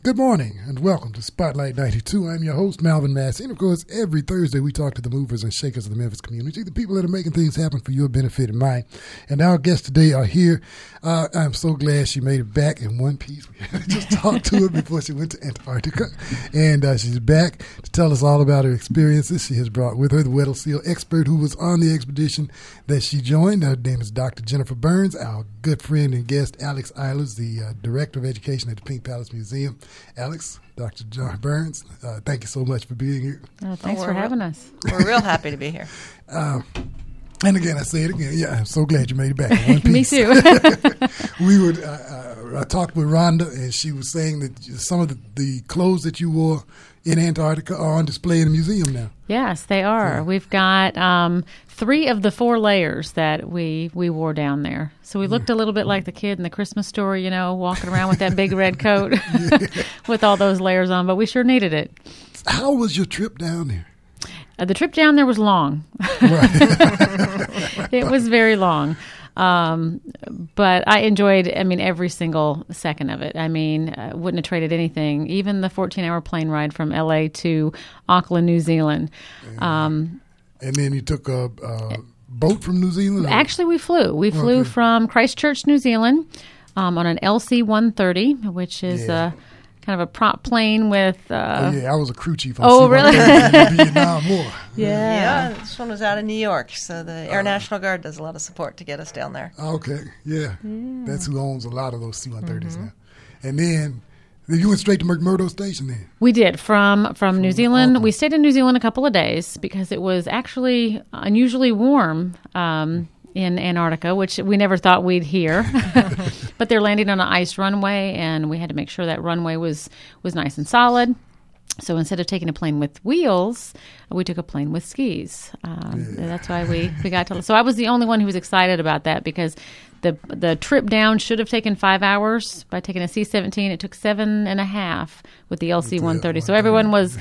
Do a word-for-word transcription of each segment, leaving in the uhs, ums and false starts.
Good morning and welcome to Spotlight ninety-two. I'm your host, Malvin Massey. And of course, every Thursday we talk to the movers and shakers of the Memphis community, the people that are making things happen for your benefit and mine. And our guests today are here. Uh, I'm so glad she made it back in one piece. We had to just talk to her before she went to Antarctica. And uh, she's back to tell us all about her experiences. She has brought with her the Weddell Seal expert who was on the expedition that she joined. Her name is Doctor Jennifer Burns. Our good friend and guest, Alex Eilers, the uh, Director of Education at the Pink Palace Museum. Alex, Doctor John Burns, uh, thank you so much for being here. Oh, thanks oh, for having us. We're real happy to be here. Uh, and again, I say it again. Yeah, I'm so glad you made it back in one piece. Me too. we would. Uh, uh, I talked with Rhonda, and she was saying that some of the, the clothes that you wore in Antarctica are on display in the museum now. Yes, they are. Yeah. We've got um, three of the four layers that we, we wore down there. So we looked a little bit like the kid in the Christmas story, you know, walking around with that big red coat with all those layers on, but we sure needed it. How was your trip down there? Uh, the trip down there was long. Right. It was very long. Um, but I enjoyed, I mean, every single second of it. I mean, I wouldn't have traded anything, even the fourteen-hour plane ride from L A to Auckland, New Zealand. Um, and then you took a, a boat from New Zealand? Or? Actually, we flew. We flew okay. from Christchurch, New Zealand, um, on an L C one thirty, which is yeah. a kind of a prop plane with... Uh, oh, yeah, I was a crew chief on Oh, C one thirty really? in Vietnam War. Yeah. Yeah, this one was out of New York, so the Air uh, National Guard does a lot of support to get us down there. Okay, yeah. yeah. That's who owns a lot of those C one thirties mm-hmm. now. And then... You went straight to McMurdo Station then? We did. From from, from New Zealand. Auckland. We stayed in New Zealand a couple of days because it was actually unusually warm um, in Antarctica, which we never thought we'd hear. But they're landing on an ice runway, and we had to make sure that runway was, was nice and solid. So instead of taking a plane with wheels, we took a plane with skis. Um, yeah. That's why we, we got to... So I was the only one who was excited about that because... The the trip down should have taken five hours. By taking a C seventeen, it took seven and a half with the L C one thirty. So everyone was,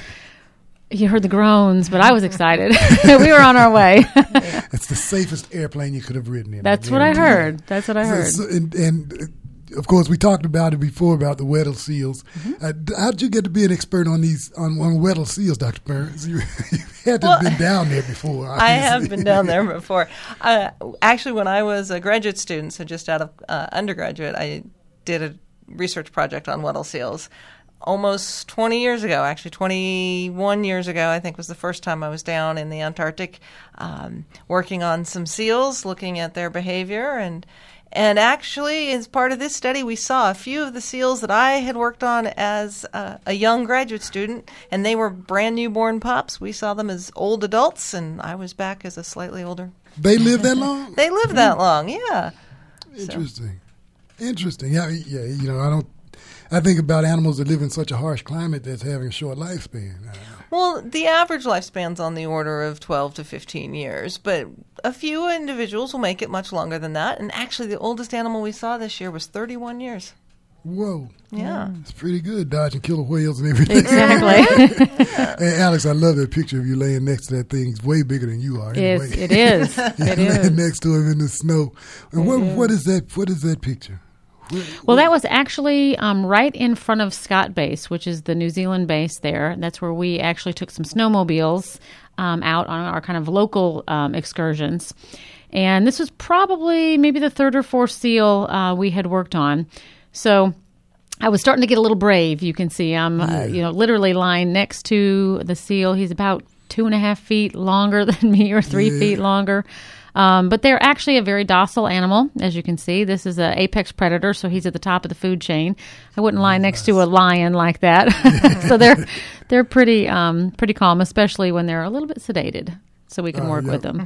you heard the groans, but I was excited. We were on our way. It's the safest airplane you could have ridden in. That's what I heard. That's what I heard. So, and, and uh, of course, we talked about it before about the Weddell seals. Mm-hmm. Uh, how did you get to be an expert on these on, on Weddell seals, Doctor Burns? You, you had to well, have been down there before. Obviously. I have been down there before. Uh, actually, when I was a graduate student, so just out of uh, undergraduate, I did a research project on Weddell seals. Almost twenty years ago, actually twenty-one years ago, I think was the first time I was down in the Antarctic, um, working on some seals, looking at their behavior, and and actually, as part of this study, we saw a few of the seals that I had worked on as a, a young graduate student, and they were brand newborn pups. We saw them as old adults, and I was back as a slightly older. They live that long? They live that long, yeah. Interesting. So. Interesting. Yeah, yeah, you know, I don't I think about animals that live in such a harsh climate that's having a short lifespan. Well, the average lifespan's on the order of twelve to fifteen years, but a few individuals will make it much longer than that. And actually, the oldest animal we saw this year was thirty-one years. Whoa. Yeah. It's pretty good, dodging killer whales and everything. Exactly. Hey, Alex, I love that picture of you laying next to that thing. It's way bigger than you are. Anyway. It is. It is. Laying next to him in the snow. And what, is. what is that? What is that picture? Well, that was actually um, right in front of Scott Base, which is the New Zealand base there. That's where we actually took some snowmobiles um, out on our kind of local um, excursions. And this was probably maybe the third or fourth seal uh, we had worked on. So I was starting to get a little brave. You can see I'm, yeah. uh, you know, literally lying next to the seal. He's about two and a half feet longer than me, or three yeah. feet longer. Um, but they're actually a very docile animal, as you can see. This is an apex predator, so he's at the top of the food chain. I wouldn't lie next to a lion like that. So they're they're pretty um, pretty calm, especially when they're a little bit sedated. So we can uh, work yeah, with them.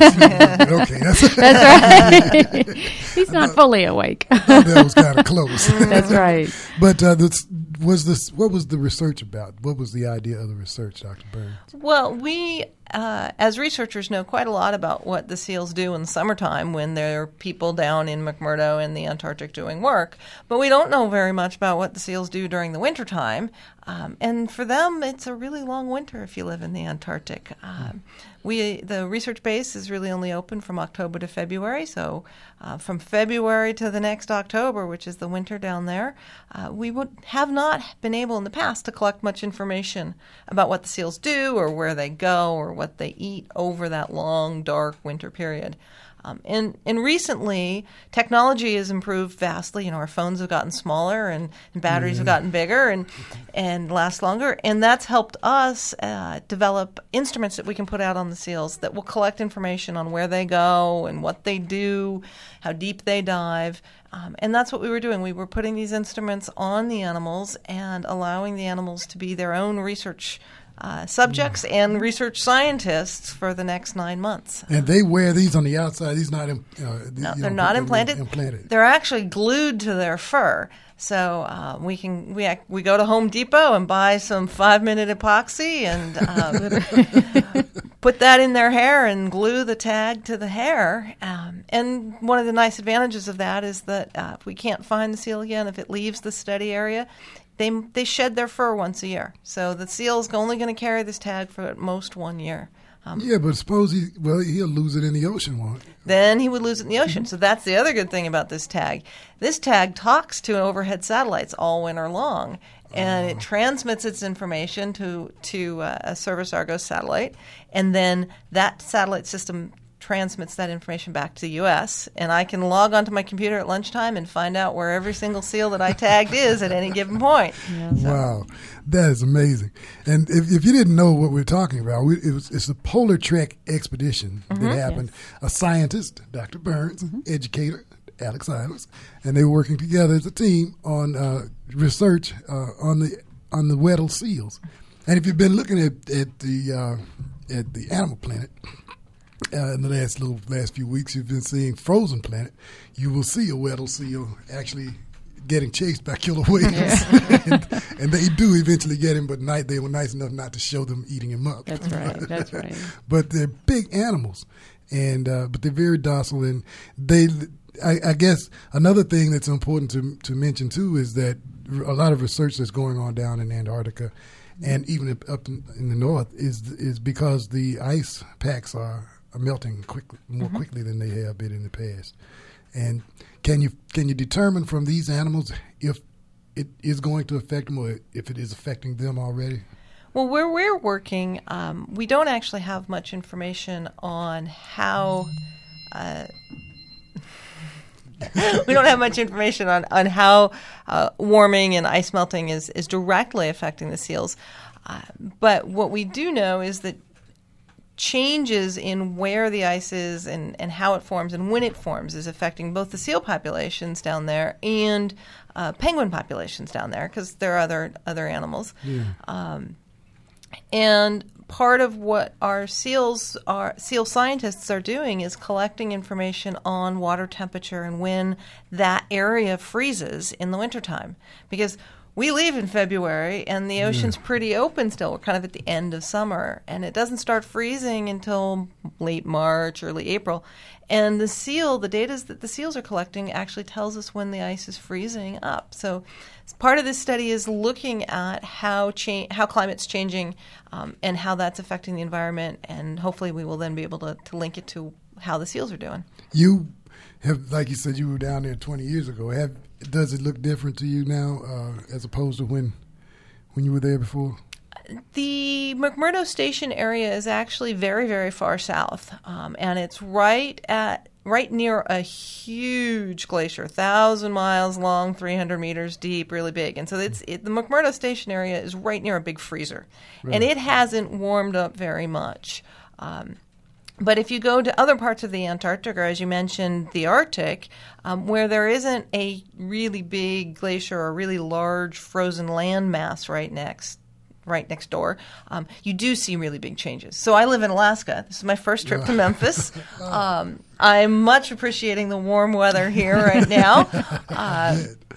Okay, that's, that's right. He's not thought, fully awake. That was kind of close. That's right. But uh, this, was this? What was the research about? What was the idea of the research, Doctor Burns? Well, we uh, as researchers, know quite a lot about what the seals do in the summertime when there are people down in McMurdo in the Antarctic doing work. But we don't know very much about what the seals do during the wintertime. Um, and for them, it's a really long winter if you live in the Antarctic. Um, we the research base is really only open from October to February. So uh, from February to the next October, which is the winter down there, uh, we would have not been able in the past to collect much information about what the seals do or where they go or what they eat over that long, dark winter period. Um, and, and recently, technology has improved vastly. You know, our phones have gotten smaller and, and batteries mm-hmm. have gotten bigger and and last longer. And that's helped us uh, develop instruments that we can put out on the seals that will collect information on where they go and what they do, how deep they dive. Um, and that's what we were doing. We were putting these instruments on the animals and allowing the animals to be their own research Uh, subjects and research scientists for the next nine months. And they wear these on the outside. These not im- uh, no, they're know, not implanted. implanted. They're actually glued to their fur. So uh, we can we ac- we go to Home Depot and buy some five minute epoxy and um, put that in their hair and glue the tag to the hair. Um, and one of the nice advantages of that is that uh, if we can't find the seal again, if it leaves the study area, They they shed their fur once a year, so the seal's only going to carry this tag for at most one year. Um, yeah, but suppose he well he'll lose it in the ocean, won't he? Then he would lose it in the ocean. So that's the other good thing about this tag. This tag talks to overhead satellites all winter long, and it transmits its information to to uh, a Service Argos satellite, and then that satellite system transmits that information back to the U S, and I can log onto my computer at lunchtime and find out where every single seal that I tagged is at any given point. Yeah, so. Wow, that is amazing. And if, if you didn't know what we're talking about, we, it was, it's a Polar Trek expedition that mm-hmm. happened. Yes. A scientist, Doctor Burns, mm-hmm. educator, Alex Isles, and they were working together as a team on uh, research uh, on the on the Weddell seals. And if you've been looking at, at the uh, at the Animal Planet, Uh, in the last little last few weeks, you've been seeing Frozen Planet. You will see a Weddell seal actually getting chased by killer whales, yeah. and, and they do eventually get him. But night they were nice enough not to show them eating him up. That's right. That's right. But they're big animals, and uh, but they're very docile. And they, I, I guess, another thing that's important to to mention too is that a lot of research that's going on down in Antarctica, and even up in, in the north, is is because the ice packs are. are melting quickly, more mm-hmm. quickly than they have been in the past. And can you can you determine from these animals if it is going to affect them or if it is affecting them already? Well, where we're working, um, we don't actually have much information on how. Uh, we don't have much information on on how uh, warming and ice melting is is directly affecting the seals. Uh, but what we do know is that changes in where the ice is and, and how it forms and when it forms is affecting both the seal populations down there and uh, penguin populations down there because there are other other animals. Yeah. Um, and part of what our seals are seal scientists are doing is collecting information on water temperature and when that area freezes in the wintertime because we leave in February, and the ocean's yeah. pretty open still. We're kind of at the end of summer, and it doesn't start freezing until late March, early April. And the seal, the data that the seals are collecting actually tells us when the ice is freezing up. So part of this study is looking at how cha- how climate's changing um, and how that's affecting the environment, and hopefully we will then be able to, to link it to how the seals are doing. You have, like you said, you were down there twenty years ago. Have Does it look different to you now uh, as opposed to when when you were there before? The McMurdo Station area is actually very, very far south, um, and it's right at right near a huge glacier, thousand miles long, three hundred meters deep, really big. And so it's it, the McMurdo Station area is right near a big freezer, right. And it hasn't warmed up very much. Um, But if you go to other parts of the Antarctic, or as you mentioned, the Arctic, um, where there isn't a really big glacier or really large frozen land mass right next right next door, um, you do see really big changes. So I live in Alaska. This is my first trip to Memphis. Um, I'm much appreciating the warm weather here right now. Uh,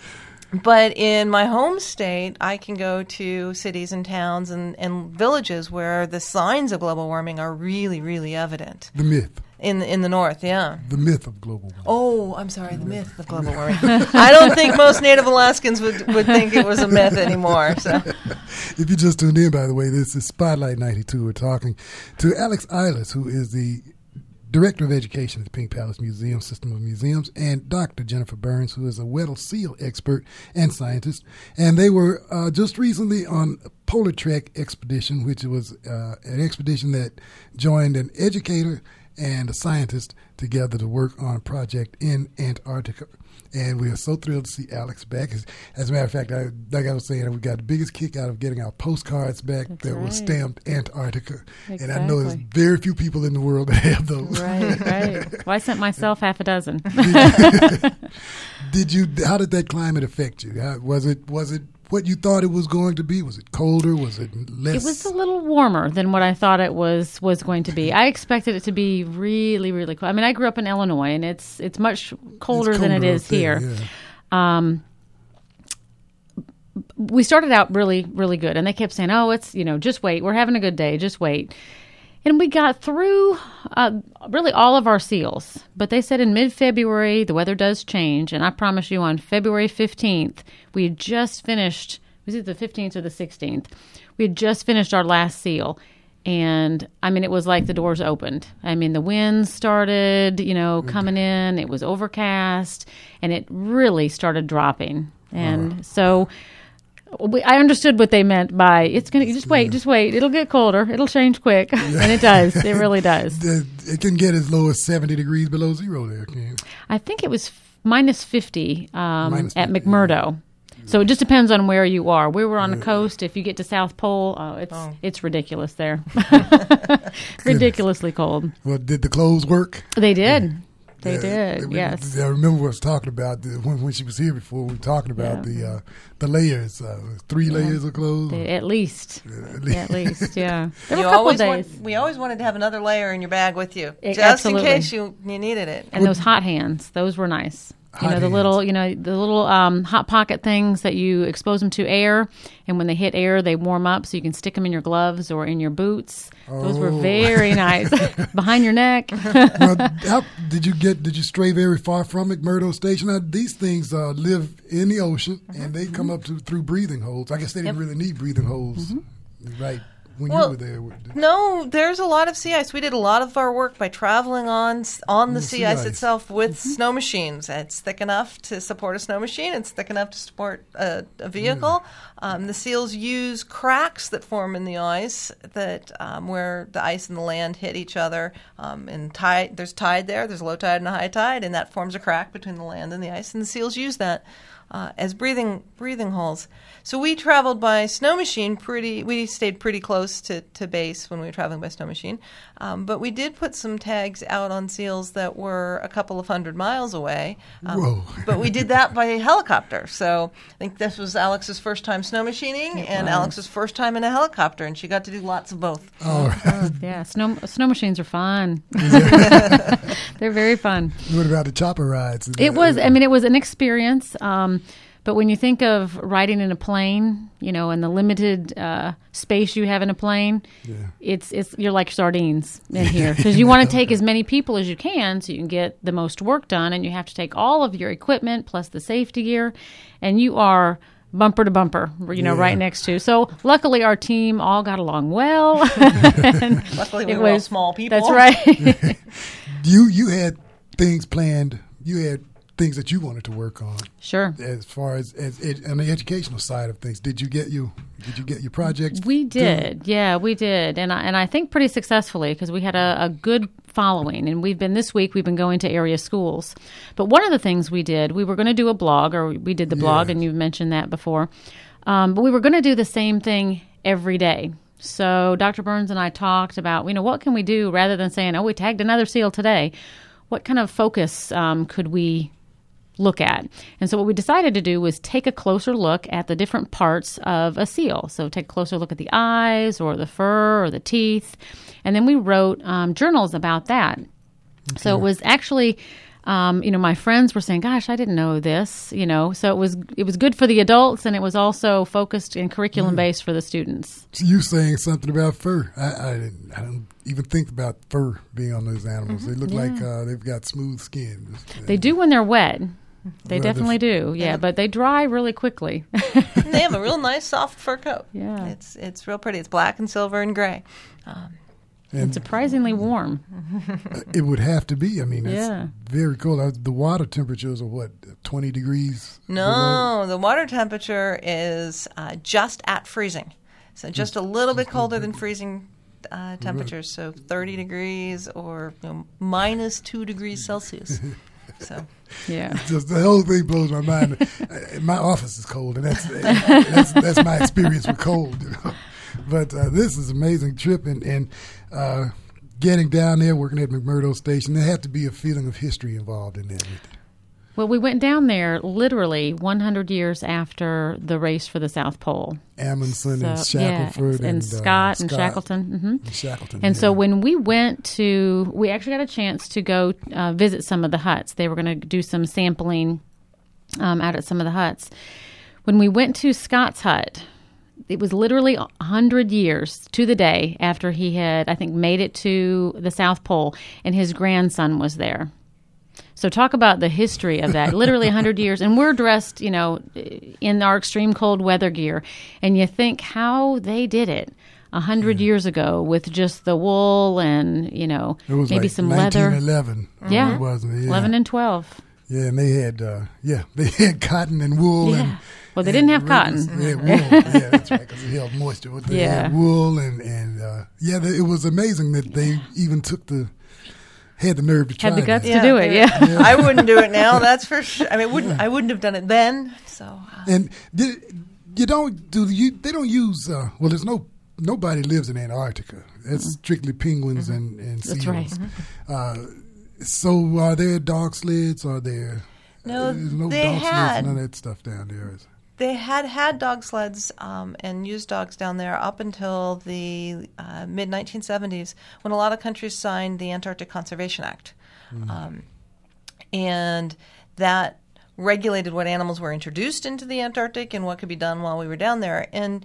But in my home state, I can go to cities and towns and, and villages where the signs of global warming are really, really evident. The myth. In in the north, yeah. The myth of global warming. Oh, I'm sorry, the myth of global warming. I don't think most Native Alaskans would, would think it was a myth anymore. So, if you just tuned in, by the way, this is Spotlight ninety-two. We're talking to Alex Eyles, who is the Director of Education at the Pink Palace Museum, System of Museums, and Doctor Jennifer Burns, who is a Weddell seal expert and scientist. And they were uh, just recently on a Polar Trek expedition, which was uh, an expedition that joined an educator and a scientist together to work on a project in Antarctica. And we are so thrilled to see Alex back. As, as a matter of fact, I, like I was saying, we got the biggest kick out of getting our postcards back That's that right. was stamped Antarctica. Exactly. And I know there's very few people in the world that have those. Right, right. Well, I sent myself half a dozen. Did you? How did that climate affect you? How, was it? Was it what you thought it was going to be? Was it colder? Was it less? It was a little warmer than what I thought it was was going to be. I expected it to be really, really cold. I mean, I grew up in Illinois, and it's it's much colder, It's than it colder is up there, here. yeah. Um, we started out really, really good, and they kept saying, "Oh, it's you know, just wait. We're having a good day. Just wait." And we got through uh, really all of our seals. But they said in mid-February, the weather does change. And I promise you, on February fifteenth, we had just finished, was it the fifteenth or the sixteenth? We had just finished our last seal. And, I mean, it was like the doors opened. I mean, the winds started, you know, coming in. It was overcast. And it really started dropping. And uh-huh. so... We, I understood what they meant by it's going to just wait, just wait. It'll get colder. It'll change quick. And it does. It really does. It can get as low as seventy degrees below zero there, can it? I think it was minus fifty, um, minus at fifty, McMurdo. Yeah. So it just depends on where you are. We were on yeah. the coast. If you get to South Pole, oh, it's oh. it's ridiculous there. Ridiculously cold. Well, did the clothes work? They did. They yeah, did, they, yes. I remember what I was talking about the, when, when she was here before. We were talking about yeah. the uh, the layers, uh, three yeah. layers of clothes. They, at least, yeah, at least, at least, yeah. There you were a couple always days. Want, we always wanted to have another layer in your bag with you, It, just absolutely. in case you, you needed it. And those hot hands, those were nice. Hot you know, the hands. little, you know, the little um, hot pocket things that you expose them to air, and when they hit air, they warm up, so you can stick them in your gloves or in your boots. Those Oh. were very nice. Behind your neck. Well, how, did you get? Did you stray very far from McMurdo Station? Now, these things uh, live in the ocean, Mm-hmm. and they come up to, through breathing holes. I guess they didn't Yep. really need breathing holes, Mm-hmm. right? When Well, you were there, No, there's a lot of sea ice. We did a lot of our work by traveling on on the Mm, sea sea ice ice. itself with Mm-hmm. snow machines. It's thick enough to support a snow machine. It's thick enough to support a, a vehicle. Um, the seals use cracks that form in the ice that um, where the ice and the land hit each other. Um, and tide, there's tide there. There's a low tide and a high tide, and that forms a crack between the land and the ice. And the seals use that uh, as breathing breathing holes. So we traveled by snow machine pretty, we stayed pretty close to, to base when we were traveling by snow machine. Um, but we did put some tags out on seals that were a couple of hundred miles away. Um, Whoa. But we did that by helicopter. So I think this was Alex's first time snow machining and was. Alex's first time in a helicopter, and she got to do lots of both. all right. Oh, yeah, snow snow machines are fun. They're very fun. What about the chopper rides? It was, I mean, it was an experience. Um, but when you think of riding in a plane, you know, and the limited uh, space you have in a plane, Yeah. it's it's you're like sardines in here because you want to take as many people as you can so you can get the most work done, and you have to take all of your equipment plus the safety gear, and you are bumper to bumper, you know, Yeah. right next to. So luckily our team all got along well. And Luckily we it were all was- small people. That's right. You you had things planned. You had things that you wanted to work on. Sure. As far as, as ed, on the educational side of things, did you get you did you get your projects? We done? did, yeah, we did, and I, and I think pretty successfully because we had a, a good following, and we've been this week we've been going to area schools. But one of the things we did, we were going to do a blog, or we did the blog, Yeah. and you've mentioned that before. Um, but we were going to do the same thing every day. So Doctor Burns and I talked about, you know, what can we do rather than saying, oh, we tagged another seal today. What kind of focus um, could we look at? And so what we decided to do was take a closer look at the different parts of a seal. So take a closer look at the eyes or the fur or the teeth. And then we wrote um, journals about that. So it was actually Um, you know, my friends were saying, "Gosh, I didn't know this." You know, so it was it was good for the adults, and it was also focused and curriculum based for the students. So you saying something about fur? I I, didn't, I don't even think about fur being on those animals. Mm-hmm. They look yeah. like uh, they've got smooth skin. They do when they're wet. They well, definitely do, yeah, yeah, but they dry really quickly. They have a real nice soft fur coat. Yeah, it's it's real pretty. It's black and silver and gray. Um, and surprisingly warm. It would have to be. I mean, it's yeah. very cold. The water temperatures are what, twenty degrees? No, below? The water temperature is uh, just at freezing, so just a little bit colder than freezing uh, temperatures. So thirty degrees or you know, minus two degrees Celsius. So. Yeah, just the whole thing blows my mind. My office is cold, and that's that's, that's my experience with cold. You know? But uh, this is an amazing trip, and and uh, getting down there, working at McMurdo Station, there had to be a feeling of history involved in that. Well, we went down there literally one hundred years after the race for the South Pole. Amundsen so, and Shackelford yeah, and, and Scott uh, and Scott Shackleton. Mm-hmm. And Shackleton. And yeah. so when we went to, we actually got a chance to go uh, visit some of the huts. They were going to do some sampling um, out at some of the huts. When we went to Scott's hut, it was literally one hundred years to the day after he had, I think, made it to the South Pole, and his grandson was there. So talk about the history of that. Literally one hundred years. And we're dressed, you know, in our extreme cold weather gear. And you think how they did it one hundred yeah. years ago with just the wool and, you know, it was maybe like some leather. nineteen eleven. Yeah. It wasn't it? Yeah. eleven and twelve. Yeah, and they had, uh, yeah, they had cotton and wool. Yeah. And, well, they and didn't have ribbons. cotton. They had wool. Yeah, that's right, because it held moisture. But they yeah. had wool, and, and uh, yeah, it was amazing that they even took the, had the nerve to try Had the guts that. to yeah, do it, yeah. yeah. I wouldn't do it now, that's for sure. I mean, wouldn't I wouldn't have done it then. So uh. And did, you don't do you? They don't use. Uh, well, there's no nobody lives in Antarctica. It's mm-hmm. strictly penguins mm-hmm. and and seals. That's right. Mm-hmm. Uh, so are there dog sleds? Are there? No, uh, there's no they dog had. sleds. None of that stuff down there. Is They had had dog sleds um, and used dogs down there up until the uh, mid nineteen seventies, when a lot of countries signed the Antarctic Conservation Act. Mm. Um, and that regulated what animals were introduced into the Antarctic and what could be done while we were down there. And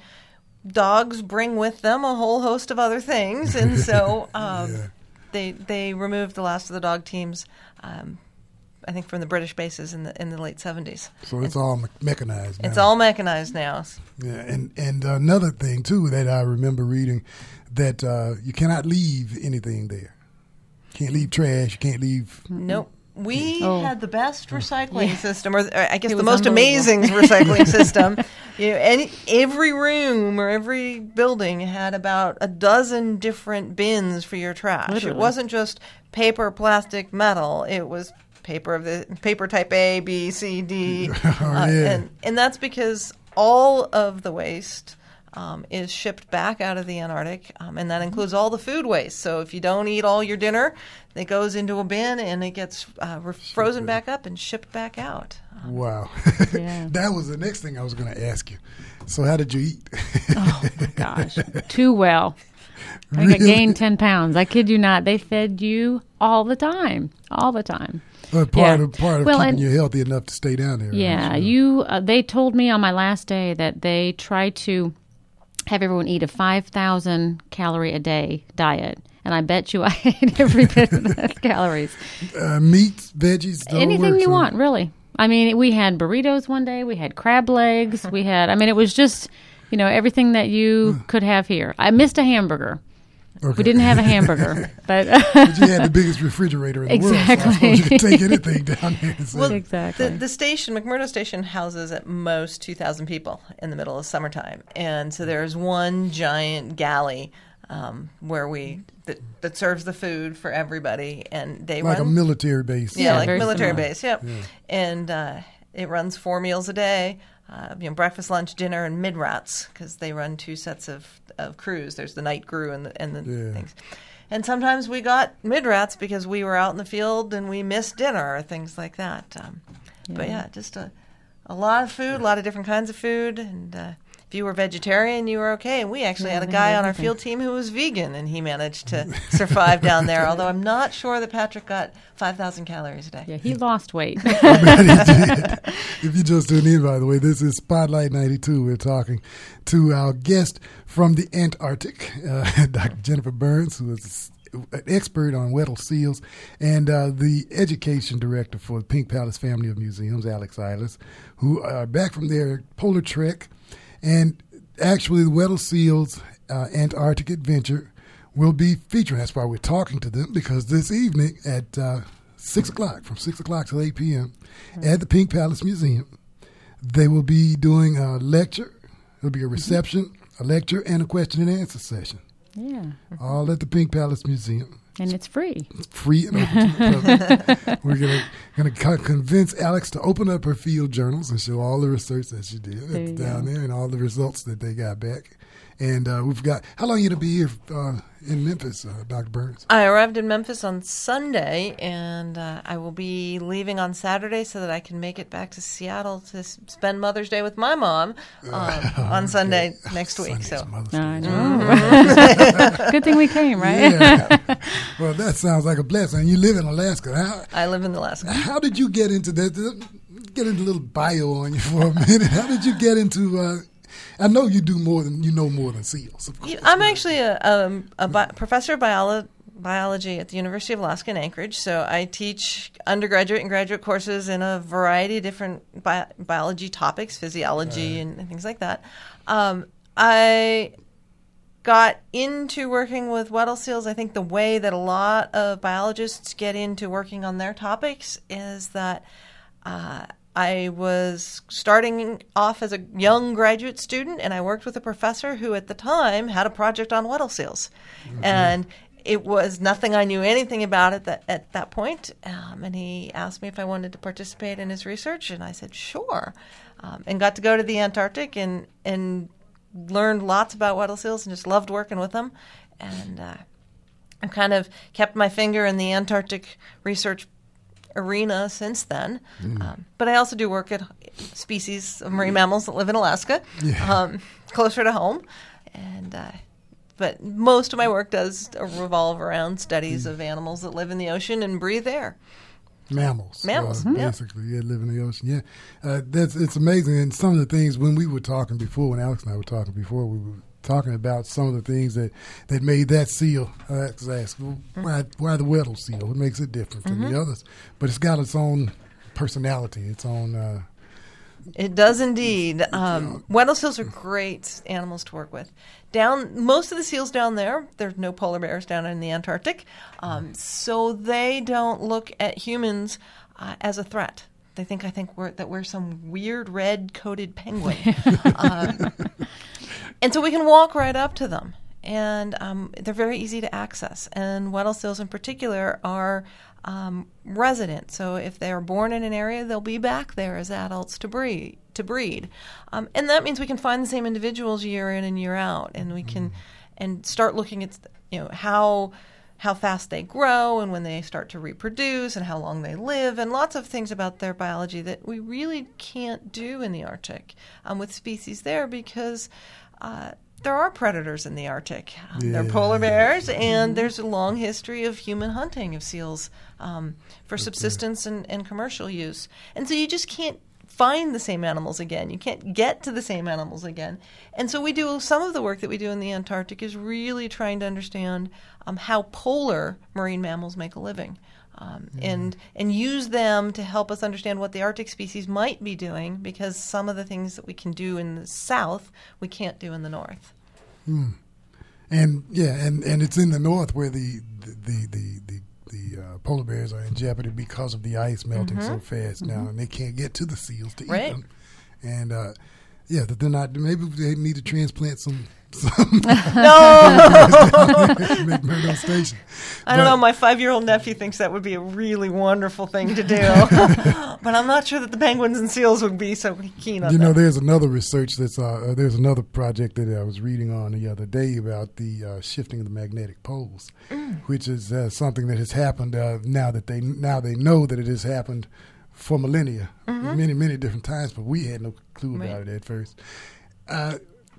dogs bring with them a whole host of other things. And so um, yeah. they they removed the last of the dog teams, um, I think, from the British bases in the in the late seventies. So it's and all me- mechanized now. It's all mechanized now. Yeah, and, and another thing, too, that I remember reading, that uh, you cannot leave anything there. You can't leave trash. You can't leave... Nope. We oh. had the best recycling yeah. system, or, or I guess it the most amazing recycling system. You know, any, every room or every building had about a dozen different bins for your trash. Literally. It wasn't just paper, plastic, metal. It was paper of the paper type A, B, C, D, oh, uh, yeah. and and that's because all of the waste um, is shipped back out of the Antarctic, um, and that includes all the food waste. So if you don't eat all your dinner, it goes into a bin and it gets uh, re- frozen back up and shipped back out. Um, wow. Yeah. That was the next thing I was going to ask you. So how did you eat? Oh, my gosh. Too well. I Really? gained ten pounds. I kid you not. They fed you all the time. All the time. But part Yeah. of part of Well, keeping and- you healthy enough to stay down there. Yeah, right? So- you. Uh, they told me on my last day that they try to have everyone eat a five thousand calorie a day diet, and I bet you I ate every bit of those calories. Uh, meats, veggies, the whole Anything works, you huh? want, really. I mean, we had burritos one day. We had crab legs. We had. I mean, it was just, you know, everything that you could have here. I missed a hamburger. Okay. We didn't have a hamburger, but, But you had the biggest refrigerator in the world, so I Exactly. suppose you could take anything down there. And say, Well, exactly. The, the station, McMurdo Station, houses at most two thousand people in the middle of summertime. And so there's one giant galley um, where we that, that serves the food for everybody. And they like run, a military base. Yeah, Yeah, like very military similar. base, yep. Yeah. And uh, it runs four meals a day, uh, you know, breakfast, lunch, dinner, and mid-rats, because they run two sets of, of crews. There's the night crew and the, and the Yeah. things. And sometimes we got mid-rats because we were out in the field and we missed dinner or things like that. Um, But yeah, just a, a lot of food, a lot of different kinds of food. And uh, if you were vegetarian, you were okay. And we actually Yeah, had a they guy had on our everything. field team who was vegan, and he managed to survive down there. Although I'm not sure that Patrick got five thousand calories a day. Yeah, he lost weight. If you just tuned in, by the way, this is Spotlight ninety-two. We're talking to our guest from the Antarctic, uh, Doctor Jennifer Burns, who is an expert on Weddell seals, and uh, the education director for the Pink Palace Family of Museums, Alex Eilers, who are back from their polar trek. And actually, the Weddell seals uh, Antarctic adventure will be featuring. That's why we're talking to them, because this evening at uh, six o'clock, from six o'clock to eight p.m. Mm-hmm. at the Pink Palace Museum, they will be doing a lecture. There'll be a reception, mm-hmm. a lecture, and a question and answer session. Yeah. All at the Pink Palace Museum. And it's free. It's free and open to the public. We're going to co- convince Alex to open up her field journals and show all the research that she did There you down go. there and all the results that they got back. And uh, we've got, how long are you going to be here uh, in Memphis, uh, Doctor Burns? I arrived in Memphis on Sunday, and uh, I will be leaving on Saturday so that I can make it back to Seattle to s- spend Mother's Day with my mom um, on Sunday Okay. next week. Sunday's So Mother's No, Day. I know. Good thing we came, right? Yeah. Well, that sounds like a blessing. You live in Alaska. How, I live in Alaska. how did you get into that? Get into a little bio on you for a minute. How did you get into? Uh, I know you do more than you know more than seals. Of course. I'm actually a, um, a bi- professor of biolo- biology at the University of Alaska in Anchorage. So I teach undergraduate and graduate courses in a variety of different bi- biology topics, physiology, Right. and, and things like that. Um, I got into working with Weddell seals. I think the way that a lot of biologists get into working on their topics is that uh, I was starting off as a young graduate student, and I worked with a professor who at the time had a project on Weddell seals. Mm-hmm. And it was nothing I knew anything about at that, at that point. Um, and he asked me if I wanted to participate in his research, and I said, sure. Um, and got to go to the Antarctic and, and learned lots about Weddell seals and just loved working with them. And uh, I've kind of kept my finger in the Antarctic research arena since then. Mm. Um, but I also do work at species of marine mammals that live in Alaska, Yeah. um, closer to home. And uh, but most of my work does revolve around studies mm. of animals that live in the ocean and breathe air. Mammals. Mammals, uh, yeah. Basically, yeah, live in the ocean. Yeah, uh, that's it's amazing. And some of the things when we were talking before, when Alex and I were talking before, we were talking about some of the things that, that made that seal. I was asked, well, why why the Weddell seal? What makes it different from Mm-hmm. the others? But it's got its own personality, its own. Uh, It does indeed. Um, Weddell seals are great animals to work with. Down most of the seals down there, there's no polar bears down in the Antarctic, um, so they don't look at humans uh, as a threat. They think I think we're, that we're some weird red-coated penguin, um, and so we can walk right up to them, and um, they're very easy to access. And Weddell seals in particular are Um, resident. So if they are born in an area, they'll be back there as adults to breed. To breed, um, and that means we can find the same individuals year in and year out, and we can and start looking at you know how how fast they grow and when they start to reproduce and how long they live and lots of things about their biology that we really can't do in the Arctic um, with species there because. Uh, There are predators in the Arctic. Um, Yeah. They're polar bears, and there's a long history of human hunting of seals um, for subsistence and, and commercial use. And so you just can't find the same animals again. You can't get to the same animals again. And so we do some of the work that we do in the Antarctic is really trying to understand um, how polar marine mammals make a living. Um, mm. and and use them to help us understand what the Arctic species might be doing, because some of the things that we can do in the south we can't do in the north. Hmm. And yeah, and, and it's in the north where the the the the, the uh, polar bears are in jeopardy because of the ice melting mm-hmm. so fast now, mm-hmm. and they can't get to the seals to right. eat them. And uh, yeah, that they're not. Maybe they need to transplant some. some no, McMurdo Station. I don't but, know. My five-year-old nephew thinks that would be a really wonderful thing to do, but I'm not sure that the penguins and seals would be so keen on you that. You know, there's another research that's uh, there's another project that I was reading on the other day about the uh, shifting of the magnetic poles, mm. which is uh, something that has happened uh, now that they now they know that it has happened for millennia, mm-hmm. many many different times, but we had no clue about right. it at first. Uh,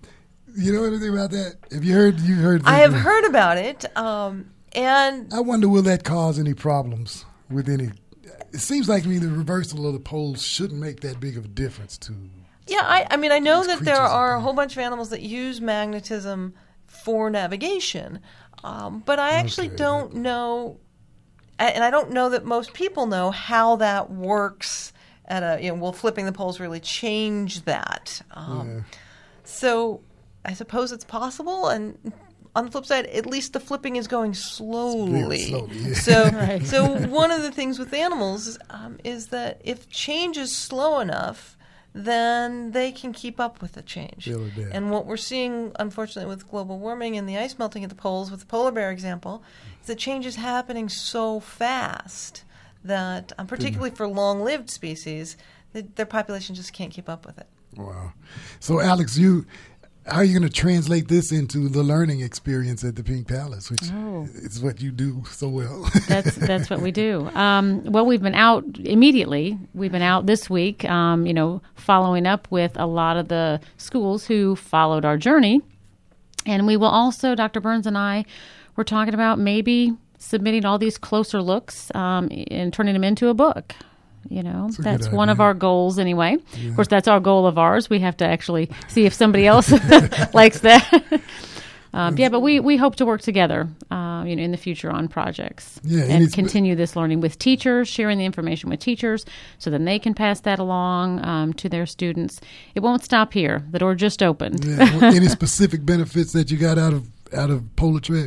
You know anything about that? Have you heard? You heard? I have heard about it, um, and I wonder, will that cause any problems with any? It seems like to me the reversal of the poles shouldn't make that big of a difference to. Yeah, I, I mean, I know that there creatures are out a there. whole bunch of animals that use magnetism for navigation, um, but I actually Okay. don't know, and I don't know that most people know how that works. At a, you know, will flipping the poles really change that? Um, Yeah. So I suppose it's possible, and on the flip side, at least the flipping is going slowly. Very slowly, yeah. So, Right. so one of the things with animals um, is that if change is slow enough, then they can keep up with the change. Really do. And what we're seeing, unfortunately, with global warming and the ice melting at the poles, with the polar bear example, is that change is happening so fast that, um, particularly for long-lived species, that their population just can't keep up with it. Wow. So, Alex, you how are you going to translate this into the learning experience at the Pink Palace, which Oh. is what you do so well? That's that's what we do. Um, well, we've been out immediately. We've been out this week, um, you know, following up with a lot of the schools who followed our journey. And we will also, Doctor Burns and I, were talking about maybe submitting all these closer looks um, and turning them into a book. You know, That's a that's good one of idea. our goals anyway. Of course, that's our goal of ours. We have to actually see if somebody else likes that. Um, yeah, but we, we hope to work together, uh, you know, in the future on projects Yeah, and and it's- continue this learning with teachers, sharing the information with teachers, so then they can pass that along um, to their students. It won't stop here. The door just opened. Yeah. Well, any specific benefits that you got out of out of Polar Trek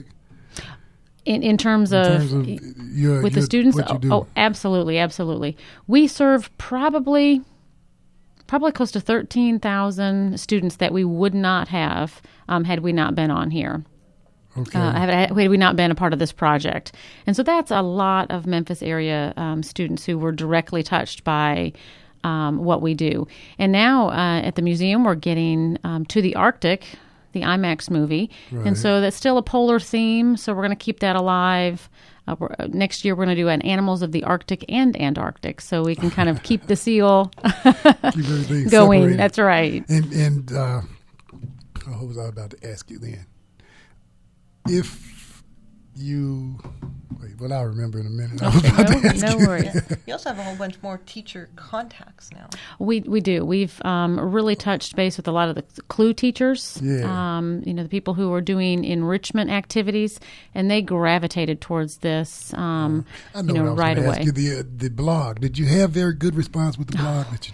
In in terms in of, terms of your with your- the students, What you oh, do? oh, absolutely, absolutely. We serve probably probably close to thirteen thousand students that we would not have um, had we not been on here. okay. Uh, had, had we not been a part of this project. And so that's a lot of Memphis area um, students who were directly touched by um, what we do. And now uh, at the museum, we're getting um, to the Arctic, the IMAX movie. Right. And so that's still a polar theme, so we're going to keep that alive. Uh, we're, uh, next year, we're going to do an Animals of the Arctic and Antarctic, so we can kind of keep the seal Keep everything going. separated. That's right. And and uh, oh, what was I about to ask you then? If you wait, well, I'll remember in a minute. I was Okay, about to no, ask no you. worries. You also have a whole bunch more teacher contacts now. We we do. We've um, really touched base with a lot of the CLUE teachers. Yeah. Um, you know, the people who are doing enrichment activities, and they gravitated towards this. Um, I know you know, what I was right gonna away. ask you. The uh, the blog. Did you have very good response with the blog that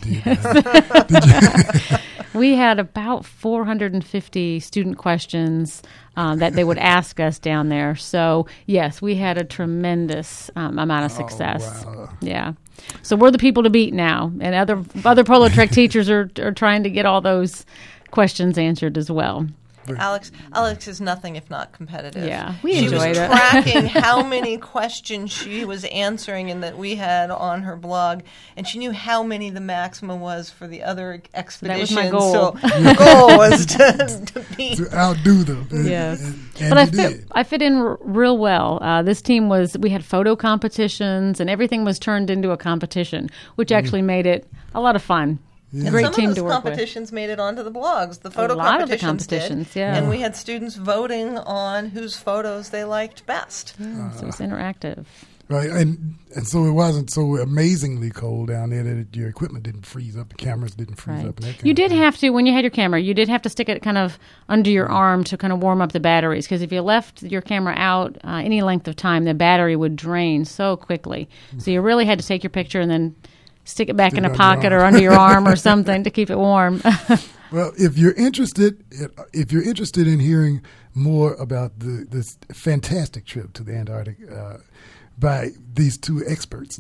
you did? We had about four hundred fifty student questions um, that they would ask us down there. So yes, we had a tremendous um, amount of success. wow. Yeah. So we're the people to beat now, and other other Polar Trek teachers are are trying to get all those questions answered as well. Alex, Alex is nothing if not competitive. Yeah, we she was enjoyed it. tracking how many questions she was answering and that we had on her blog, and she knew how many the maximum was for the other expeditions. my goal. So the goal was to, to beat. To outdo them. And- Yes. and, and But I you fit, did. I fit in r- real well. Uh, this team was, we had photo competitions, and everything was turned into a competition, which actually made it a lot of fun. Yeah. A great Some team of to those work with. competitions made it onto the blogs. The photo lot of the competitions, competitions, did, yeah. and we had students voting on whose photos they liked best. Yeah, so it's interactive. Right, and and so it wasn't so amazingly cold down there that your equipment didn't freeze up, the cameras didn't freeze Right. up. And that kind You of did thing. have to, when you had your camera, you did have to stick it kind of under your arm to kind of warm up the batteries, because if you left your camera out uh, any length of time, the battery would drain so quickly. So you really had to take your picture and then stick it back Stick in it a under your pocket arm. or under your arm or something to keep it warm. Well, if you're interested, if you're interested in hearing more about the this fantastic trip to the Antarctic uh, by these two experts,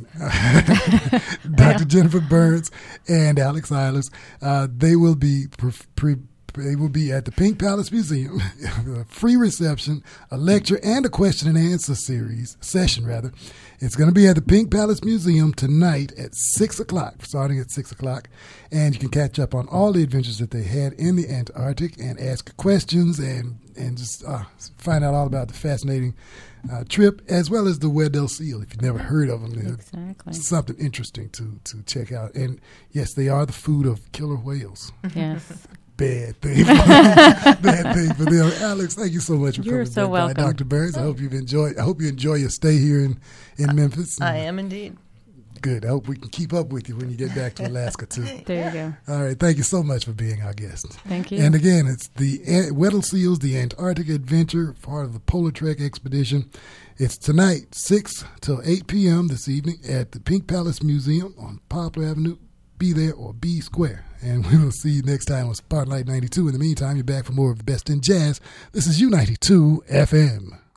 Doctor Jennifer Burns and Alex Eilers, uh, they will be pre- pre- they will be at the Pink Palace Museum, a free reception, a lecture, and a question and answer series session rather. It's going to be at the Pink Palace Museum tonight at six o'clock, starting at six o'clock. And you can catch up on all the adventures that they had in the Antarctic and ask questions and, and just uh, find out all about the fascinating uh, trip, as well as the Weddell seal. If you've never heard of them, it's Exactly. something interesting to, to check out. And yes, they are the food of killer whales. Yes. bad thing. bad thing for them. Alex, thank you so much for You're coming so back welcome. by, Doctor Burns. I hope you've enjoyed. I hope you enjoy your stay here in in Memphis. I am indeed. Good. I hope we can keep up with you when you get back to Alaska too. There you go. All right. Thank you so much for being our guest. Thank you. And again, it's the Ant- Weddell Seals, the Antarctic Adventure, part of the Polar Trek expedition. It's tonight, six till eight p.m. this evening at the Pink Palace Museum on Poplar Avenue. Be there or be square. And we will see you next time on Spotlight ninety-two. In the meantime, you're back for more of the best in jazz. This is U ninety-two F M.